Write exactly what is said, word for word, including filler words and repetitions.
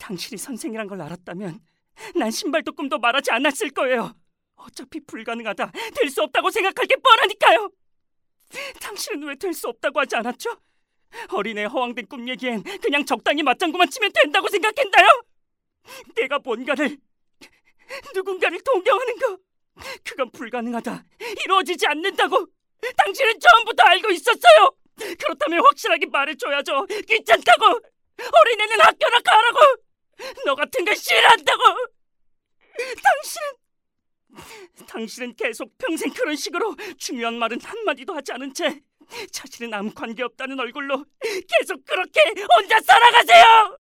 당신이 선생이란 걸 알았다면 난 신발도 꿈도 말하지 않았을 거예요. 어차피 불가능하다, 될 수 없다고 생각할 게 뻔하니까요. 당신은 왜 될 수 없다고 하지 않았죠? 어린애 허황된 꿈 얘기엔 그냥 적당히 맞장구만 치면 된다고 생각했나요? 내가 뭔가를, 누군가를 동경하는 거, 그건 불가능하다, 이루어지지 않는다고 당신은 처음부터 알고 있었어요. 그렇다면 확실하게 말해줘야죠. 귀찮다고, 어린애는 학교나 가라고, 너 같은 걸 싫어한다고. 당신은 당신은 계속 평생 그런 식으로 중요한 말은 한마디도 하지 않은 채 자신은 아무 관계없다는 얼굴로 계속 그렇게 혼자 살아가세요.